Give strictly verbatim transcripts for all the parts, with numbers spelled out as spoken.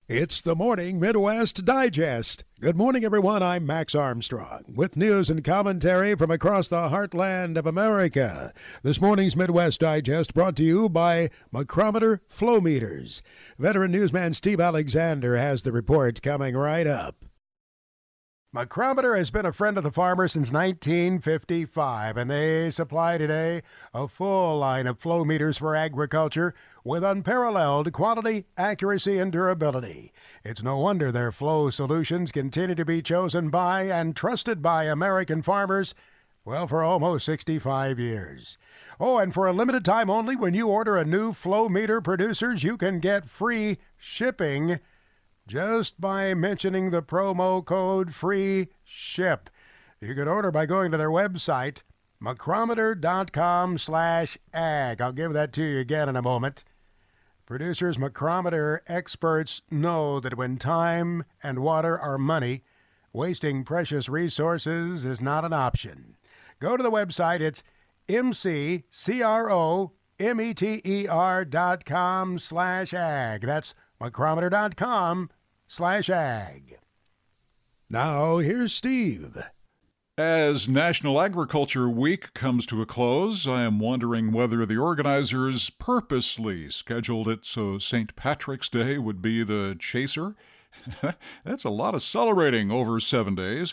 It's the Morning Midwest Digest. Good morning, everyone. I'm Max Armstrong with news and commentary from across the heartland of America. This morning's Midwest Digest brought to you by Micrometer Flow Meters. Veteran newsman Steve Alexander has the reports coming right up. Micrometer has been a friend of the farmer since nineteen fifty-five, and they supply today a full line of flow meters for agriculture with unparalleled quality, accuracy, and durability. It's no wonder their flow solutions continue to be chosen by and trusted by American farmers, well, for almost sixty-five years. Oh, and for a limited time only, when you order a new flow meter producers, you can get free shipping just by mentioning the promo code FREE SHIP. You can order by going to their website, micrometer.com slash ag. I'll give that to you again in a moment. Producers Micrometer experts know that when time and water are money, wasting precious resources is not an option. Go to the website. It's M-C-C-R-O-M-E-T-E-R dot com slash ag. That's micrometer.com slash ag. Now, here's Steve. As National Agriculture Week comes to a close, I am wondering whether the organizers purposely scheduled it so Saint Patrick's Day would be the chaser. That's a lot of celebrating over seven days.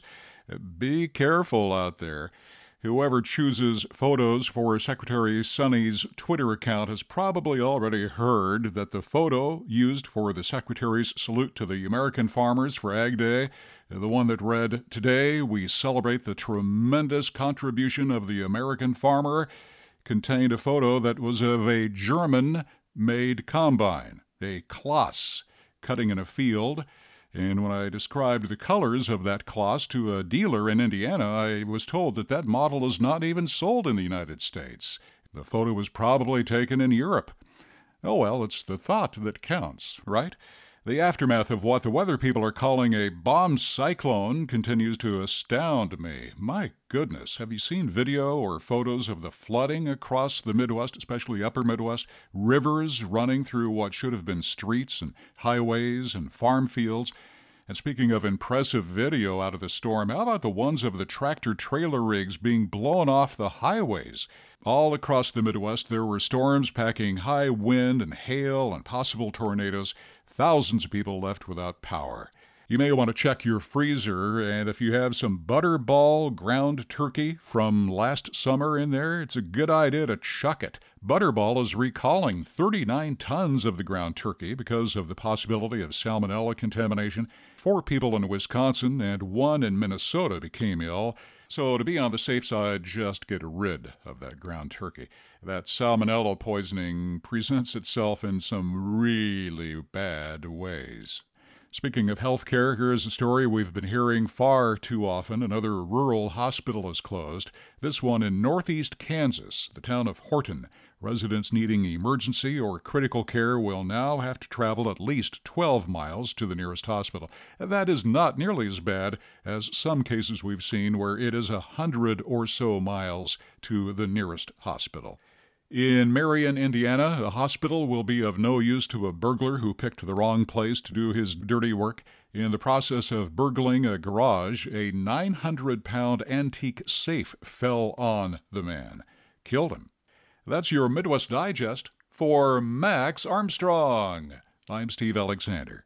Be careful out there. Whoever chooses photos for Secretary Sonny's Twitter account has probably already heard that the photo used for the Secretary's salute to the American farmers for Ag Day, the one that read, "Today we celebrate the tremendous contribution of the American farmer," contained a photo that was of a German-made combine, a Klaas, cutting in a field. And when I described the colors of that Klaas to a dealer in Indiana, I was told that that model is not even sold in the United States. The photo was probably taken in Europe. Oh well, it's the thought that counts, right? The aftermath of what the weather people are calling a bomb cyclone continues to astound me. My goodness, have you seen video or photos of the flooding across the Midwest, especially upper Midwest? Rivers running through what should have been streets and highways and farm fields. And speaking of impressive video out of the storm, how about the ones of the tractor-trailer rigs being blown off the highways? All across the Midwest, there were storms packing high wind and hail and possible tornadoes. Thousands of people left without power. You may want to check your freezer, and if you have some Butterball ground turkey from last summer in there, it's a good idea to chuck it. Butterball is recalling thirty-nine tons of the ground turkey because of the possibility of salmonella contamination. Four people in Wisconsin and one in Minnesota became ill. So to be on the safe side, just get rid of that ground turkey. That salmonella poisoning presents itself in some really bad ways. Speaking of healthcare, here's a story we've been hearing far too often. Another rural hospital is closed. This one in northeast Kansas, the town of Horton. Residents needing emergency or critical care will now have to travel at least twelve miles to the nearest hospital. That is not nearly as bad as some cases we've seen where it is a hundred or so miles to the nearest hospital. In Marion, Indiana, a hospital will be of no use to a burglar who picked the wrong place to do his dirty work. In the process of burgling a garage, a nine hundred pound antique safe fell on the man. Killed him. That's your Midwest Digest for Max Armstrong. I'm Steve Alexander.